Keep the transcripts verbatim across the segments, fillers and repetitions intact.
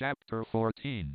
Chapter fourteen.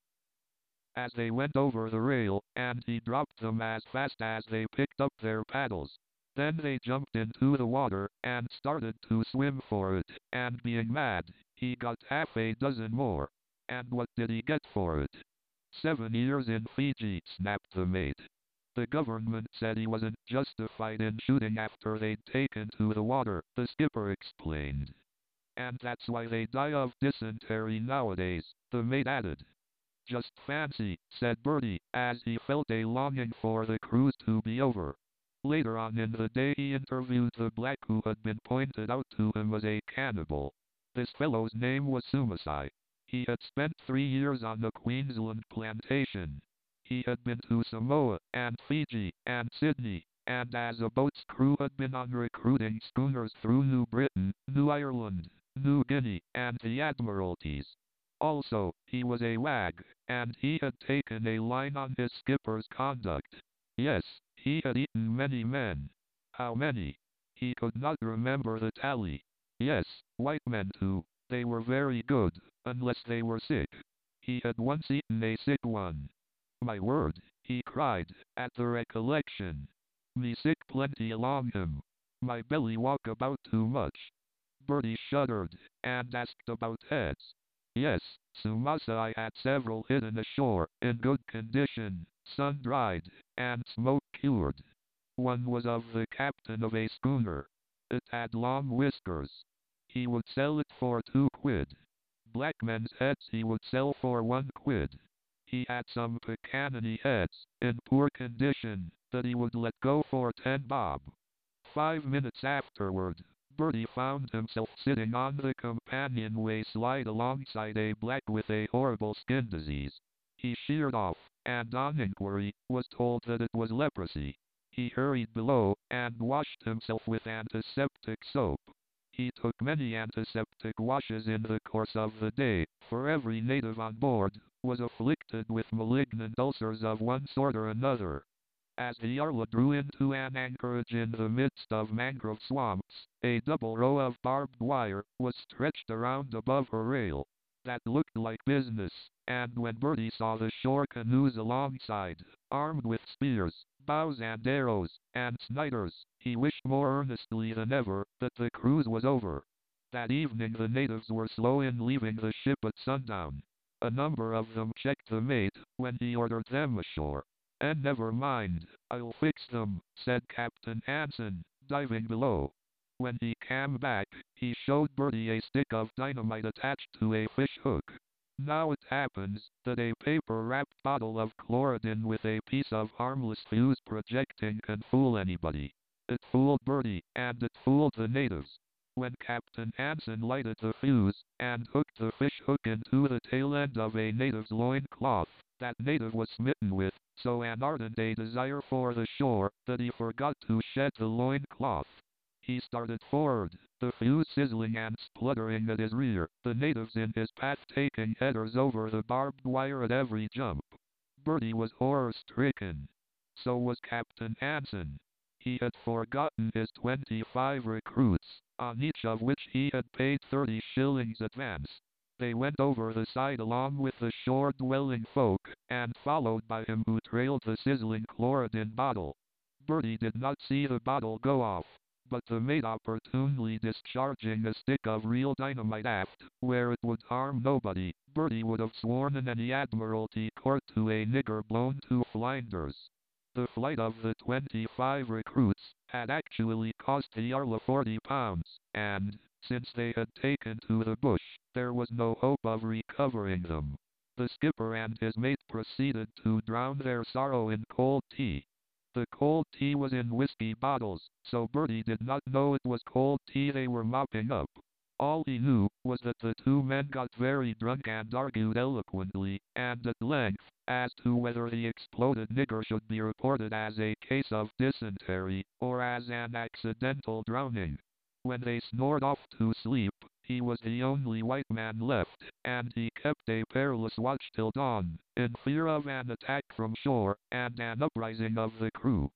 As they went over the rail, and he dropped them as fast as they picked up their paddles. Then they jumped into the water, and started to swim for it, and being mad, he got half a dozen more. And what did he get for it? Seven years in Fiji, snapped the mate. The government said he wasn't justified in shooting after they'd taken to the water, the skipper explained. And that's why they die of dysentery nowadays, the mate added. Just fancy, said Bertie, as he felt a longing for the cruise to be over. Later on in the day he interviewed the black who had been pointed out to him as a cannibal. This fellow's name was Sumasai. He had spent three years on the Queensland plantation. He had been to Samoa, and Fiji, and Sydney, and as a boat's crew had been on recruiting schooners through New Britain, New Ireland, New Guinea, and the Admiralties. Also, he was a wag, and he had taken a line on his skipper's conduct. Yes, he had eaten many men. How many? He could not remember the tally. Yes, white men too. They were very good, unless they were sick. He had once eaten a sick one. My word, he cried, at the recollection. Me sick plenty along him. My belly walk about too much. Bertie shuddered, and asked about heads. Yes, Sumasai had several hidden ashore, in good condition, sun-dried, and smoke-cured. One was of the captain of a schooner. It had long whiskers. He would sell it for two quid. Black men's heads he would sell for one quid. He had some Pakanini heads, in poor condition, that he would let go for ten bob. Five minutes afterward, Bertie found himself sitting on the companionway slide alongside a black with a horrible skin disease. He sheared off, and on inquiry, was told that it was leprosy. He hurried below, and washed himself with antiseptic soap. He took many antiseptic washes in the course of the day, for every native on board was afflicted with malignant ulcers of one sort or another. As the Yarla drew into an anchorage in the midst of mangrove swamps, a double row of barbed wire was stretched around above her rail. That looked like business, and when Bertie saw the shore canoes alongside, armed with spears, bows and arrows, and sniders, he wished more earnestly than ever that the cruise was over. That evening the natives were slow in leaving the ship at sundown. A number of them checked the mate when he ordered them ashore. And never mind, I'll fix them, said Captain Hansen, diving below. When he came back, he showed Bertie a stick of dynamite attached to a fish hook. Now it happens that a paper-wrapped bottle of chlorodyne with a piece of harmless fuse projecting can fool anybody. It fooled Bertie, and it fooled the natives. When Captain Hansen lighted the fuse, and hooked the fish hook into the tail end of a native's loincloth, that native was smitten with so an ardent a desire for the shore, that he forgot to shed the loincloth. He started forward, the fuse sizzling and spluttering at his rear, the natives in his path taking headers over the barbed wire at every jump. Bertie was horror-stricken. So was Captain Hansen. He had forgotten his twenty-five recruits, on each of which he had paid thirty shillings advance. They went over the side along with the shore-dwelling folk, and followed by him who trailed the sizzling chlorodyne bottle. Bertie did not see the bottle go off, but the mate opportunely discharging a stick of real dynamite aft, where it would harm nobody, Bertie would have sworn in any Admiralty court to a nigger blown to flinders. The flight of the twenty-five recruits had actually cost the Yarla forty pounds, and, since they had taken to the bush, there was no hope of recovering them. The skipper and his mate proceeded to drown their sorrow in cold tea. The cold tea was in whiskey bottles, so Bertie did not know it was cold tea they were mopping up. All he knew was that the two men got very drunk and argued eloquently, and at length, as to whether the exploded nigger should be reported as a case of dysentery, or as an accidental drowning. When they snored off to sleep, he was the only white man left, and he kept a perilous watch till dawn, in fear of an attack from shore, and an uprising of the crew.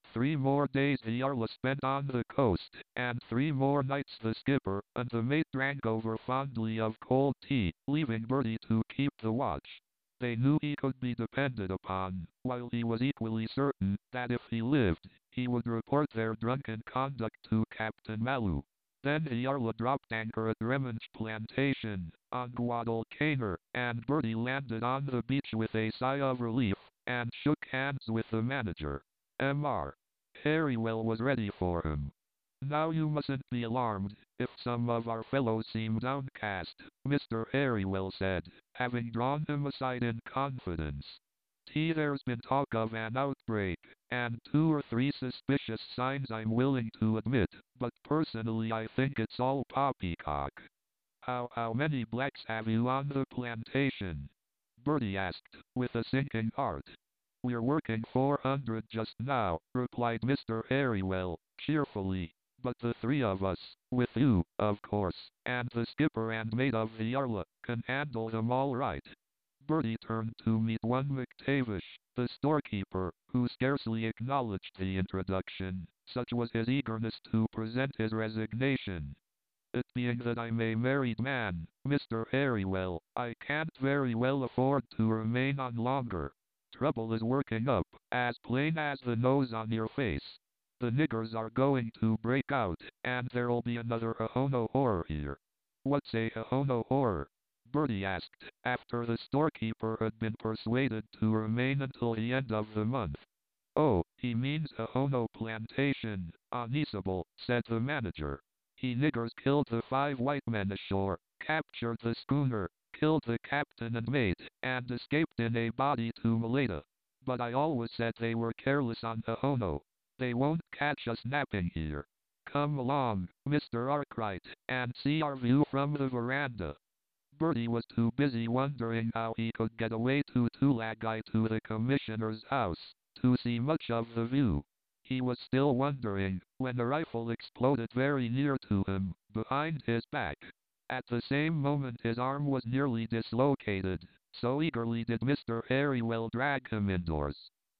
Three more days the Jarla spent on the coast, and three more nights the skipper and the mate drank over fondly of cold tea, leaving Bertie to keep the watch. They knew he could be depended upon, while he was equally certain that if he lived, he would report their drunken conduct to Captain Malu. Then the Jarla dropped anchor at Remonge Plantation, on Guadalcanal, and Bertie landed on the beach with a sigh of relief, and shook hands with the manager. mister Harrywell was ready for him. Now you mustn't be alarmed if some of our fellows seem downcast, Mister Harrywell said, having drawn him aside in confidence. T. There's been talk of an outbreak, and two or three suspicious signs I'm willing to admit, but personally I think it's all poppycock. How, how many blacks have you on the plantation? Bertie asked, with a sinking heart. We're working four hundred just now, replied Mister Harrywell, cheerfully. But the three of us, with you, of course, and the skipper and mate of the Jarla, can handle them all right. Bertie turned to meet one McTavish, the storekeeper, who scarcely acknowledged the introduction, such was his eagerness to present his resignation. It being that I'm a married man, Mister Harrywell, I can't very well afford to remain on longer. Trouble is working up, as plain as the nose on your face. The niggers are going to break out, and there'll be another Ahono horror here. What's a Ahono horror? Bertie asked, after the storekeeper had been persuaded to remain until the end of the month. Oh, he means Ahono Plantation, Onisable, said the manager. He niggers killed the five white men ashore, captured the schooner, killed the captain and mate, and escaped in a body to Maleta. But I always said they were careless on Ahono. They won't catch us napping here. Come along, Mister Arkwright, and see our view from the veranda. Bertie was too busy wondering how he could get away to Tulagai to the commissioner's house, to see much of the view. He was still wondering, when a rifle exploded very near to him, behind his back. At the same moment his arm was nearly dislocated, so eagerly did Mister Harrywell drag him indoors.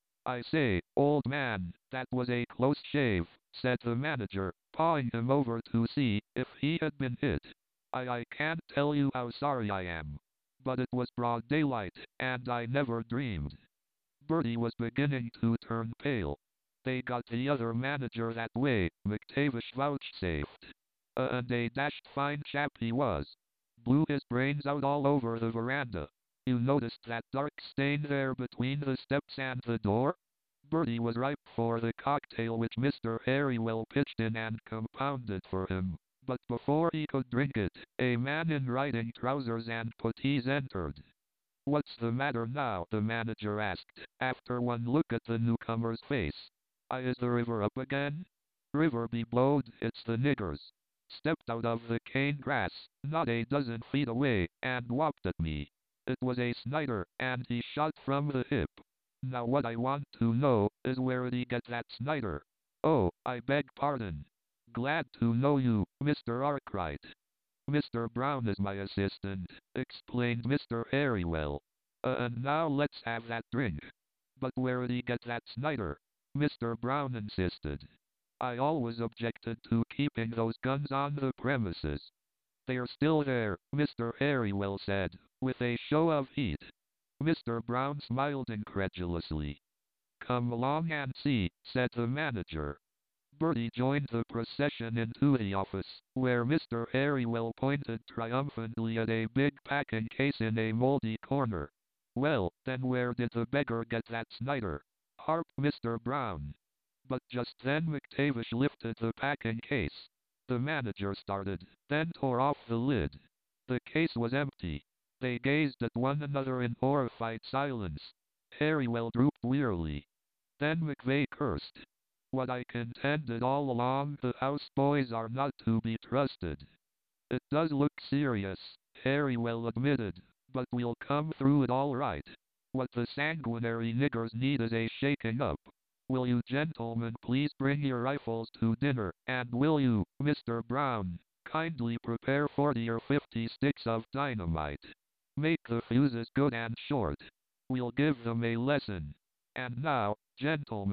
I say, old man, that was a close shave, said the manager, pawing him over to see if he had been hit. I, I can't tell you how sorry I am. But it was broad daylight, and I never dreamed. Bertie was beginning to turn pale. They got the other manager that way, McTavish vouchsafed. Uh, and a dashed fine chap he was. Blew his brains out all over the veranda. You noticed that dark stain there between the steps and the door? Bertie was ripe for the cocktail which Mister Harrywell pitched in and compounded for him. But before he could drink it, a man in riding trousers and puttees entered. What's the matter now? The manager asked, after one look at the newcomer's face. I is the river up again? River be blowed, it's the niggers. Stepped out of the cane grass, not a dozen feet away, and whopped at me. It was a Snider, and he shot from the hip. Now what I want to know is where did he get that Snider? Oh, I beg pardon. Glad to know you, Mister Arkwright. Mister Brown is my assistant, explained Mister Harrywell. Uh, and now let's have that drink. But where did he get that Snider? Mister Brown insisted. I always objected to keeping those guns on the premises. They're still there, Mister Harrywell said, with a show of heat. Mister Brown smiled incredulously. Come along and see, said the manager. Bertie joined the procession into the office, where Mister Harrywell pointed triumphantly at a big packing case in a moldy corner. Well, then where did the beggar get that Snider? Harped Mister Brown. But just then McTavish lifted the packing case. The manager started, then tore off the lid. The case was empty. They gazed at one another in horrified silence. Harrywell drooped wearily. Then McVeigh cursed. What I contended all along, the houseboys are not to be trusted. It does look serious, Harrywell admitted, but we'll come through it all right. What the sanguinary niggers need is a shaking up. Will you gentlemen please bring your rifles to dinner, and will you, Mister Brown, kindly prepare forty or fifty sticks of dynamite. Make the fuses good and short. We'll give them a lesson. And now, gentlemen,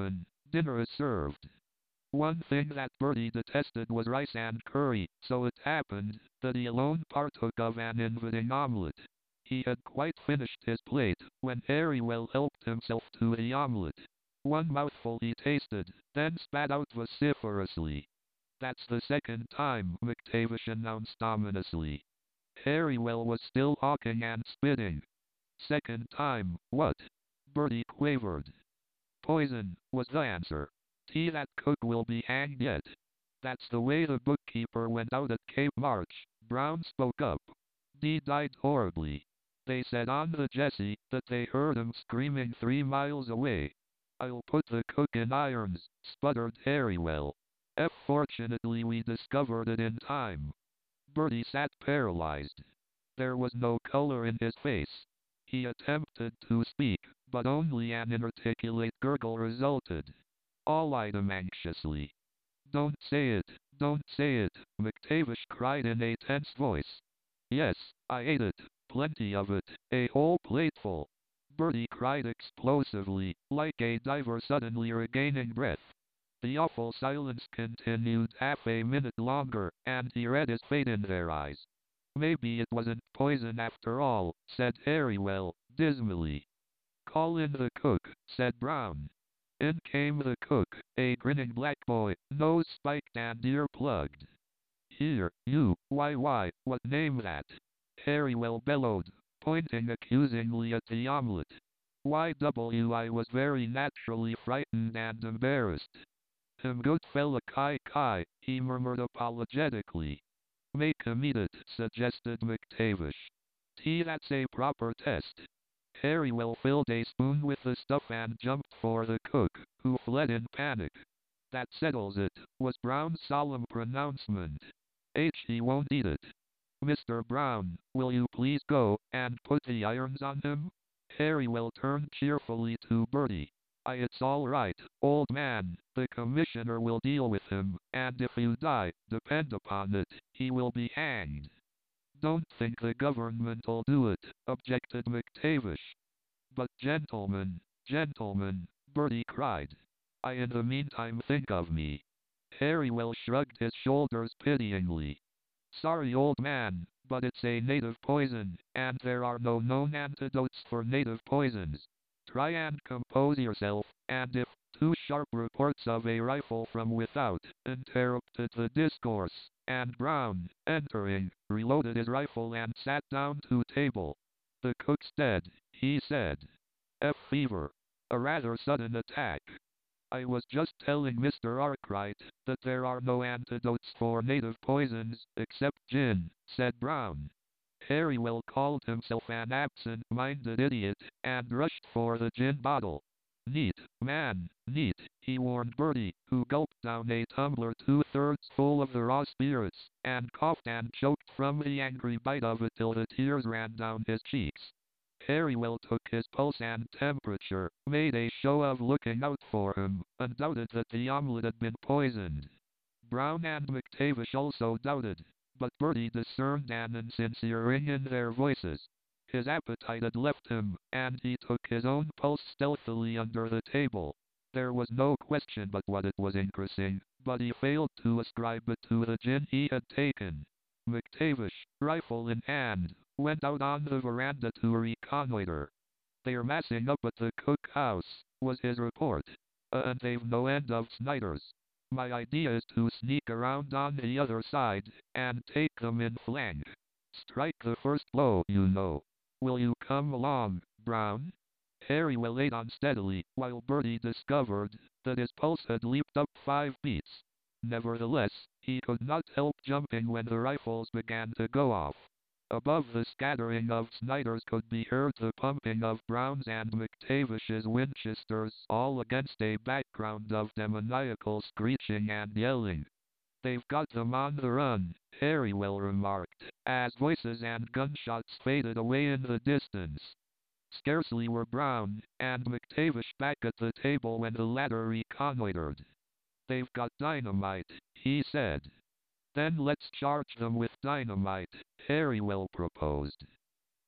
Dinner is served. One thing that Bertie detested was rice and curry, so it happened that he alone partook of an inviting omelette. He had quite finished his plate when Harrywell helped himself to the omelette. One mouthful he tasted, then spat out vociferously. That's the second time, McTavish announced ominously. Harrywell was still hawking and spitting. Second time, what? Bertie quavered. Poison, was the answer. Tea that cook will be hanged yet. That's the way the bookkeeper went out at Cape March, Brown spoke up. Dee died horribly. They said on the Jessie that they heard him screaming three miles away. I'll put the cook in irons, sputtered Harrywell. F fortunately we discovered it in time. Bertie sat paralyzed. There was no color in his face. He attempted to speak, but only an inarticulate gurgle resulted. All eyed him anxiously. Don't say it, don't say it, McTavish cried in a tense voice. Yes, I ate it, plenty of it, a whole plateful. Bertie cried explosively, like a diver suddenly regaining breath. The awful silence continued half a minute longer, and he read his fate in their eyes. Maybe it wasn't poison after all, said Harrywell, dismally. Call in the cook, said Brown. In came the cook, a grinning black boy, nose spiked and ear plugged. Here, you, why why, what name that? Harrywell bellowed, pointing accusingly at the omelette. Y W I was very naturally frightened and embarrassed. Him good fella Kai Kai, he murmured apologetically. Make him eat it, suggested McTavish. Tea, that's a proper test. Harrywell filled a spoon with the stuff and jumped for the cook, who fled in panic. That settles it, was Brown's solemn pronouncement. H. He won't eat it. Mister Brown, will you please go and put the irons on him? Harrywell turned cheerfully to Bertie. I, it's all right, old man, the commissioner will deal with him, and if you die, depend upon it, he will be hanged. Don't think the government'll do it, objected McTavish. But gentlemen, gentlemen, Bertie cried. I in the meantime think of me. Harrywell shrugged his shoulders pityingly. Sorry, old man, but it's a native poison, and there are no known antidotes for native poisons. Try and compose yourself, and if two sharp reports of a rifle from without interrupted the discourse, and Brown, entering, reloaded his rifle and sat down to table. The cook's dead, he said. F fever. A rather sudden attack. I was just telling Mister Arkwright that there are no antidotes for native poisons except gin, said Brown. Harrywell called himself an absent-minded idiot and rushed for the gin bottle. Neat, man, neat, he warned Bertie, who gulped down a tumbler two-thirds full of the raw spirits, and coughed and choked from the angry bite of it till the tears ran down his cheeks. Harrywell took his pulse and temperature, made a show of looking out for him, and doubted that the omelette had been poisoned. Brown and McTavish also doubted, but Bertie discerned an insincere ring in their voices. His appetite had left him, and he took his own pulse stealthily under the table. There was no question but what it was increasing, but he failed to ascribe it to the gin he had taken. McTavish, rifle in hand, went out on the veranda to reconnoiter. They're massing up at the cook house, was his report. Uh, and they've no end of Snyders. My idea is to sneak around on the other side, and take them in flank. Strike the first blow, you know. Will you come along, Brown? Harrywell ate unsteadily, while Bertie discovered that his pulse had leaped up five beats. Nevertheless, he could not help jumping when the rifles began to go off. Above the scattering of Snyders could be heard the pumping of Brown's and McTavish's Winchesters, all against a background of demoniacal screeching and yelling. They've got them on the run, Harrywell remarked, as voices and gunshots faded away in the distance. Scarcely were Brown and McTavish back at the table when the latter reconnoitered. They've got dynamite, he said. Then let's charge them with dynamite, Harrywell proposed.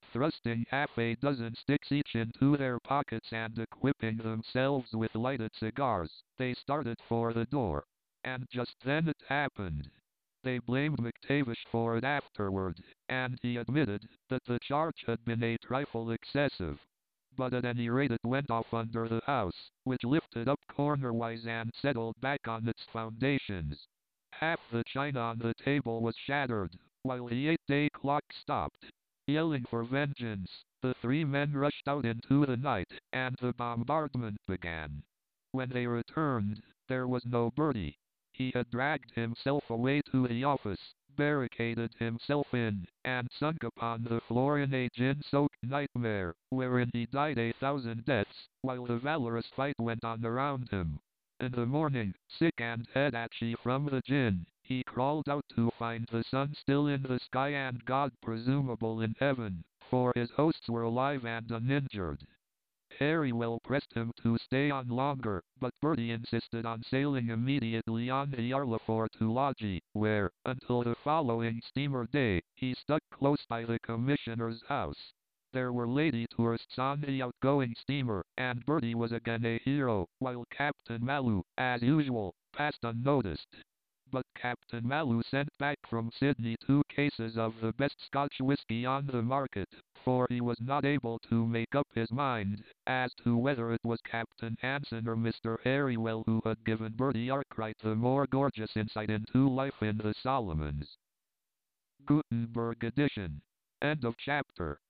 Thrusting half a dozen sticks each into their pockets and equipping themselves with lighted cigars, they started for the door. And just then it happened. They blamed McTavish for it afterward, and he admitted that the charge had been a trifle excessive. But at any rate it went off under the house, which lifted up cornerwise and settled back on its foundations. Half the china on the table was shattered, while the eight-day clock stopped. Yelling for vengeance, the three men rushed out into the night, and the bombardment began. When they returned, there was no Bertie. He had dragged himself away to the office, barricaded himself in, and sunk upon the floor in a gin-soaked nightmare, wherein he died a thousand deaths, while the valorous fight went on around him. In the morning, sick and head-achy from the gin, he crawled out to find the sun still in the sky and God presumable in heaven, for his hosts were alive and uninjured. Harrywell pressed him to stay on longer, but Bertie insisted on sailing immediately on the Yarlafort to Logie, where, until the following steamer day, he stuck close by the commissioner's house. There were lady tourists on the outgoing steamer, and Bertie was again a hero, while Captain Maloo, as usual, passed unnoticed. But Captain Maloo sent back from Sydney two cases of the best Scotch whisky on the market, for he was not able to make up his mind as to whether it was Captain Hansen or Mister Harrywell who had given Bertie Arkwright the more gorgeous insight into life in the Solomons. Gutenberg edition. End of chapter.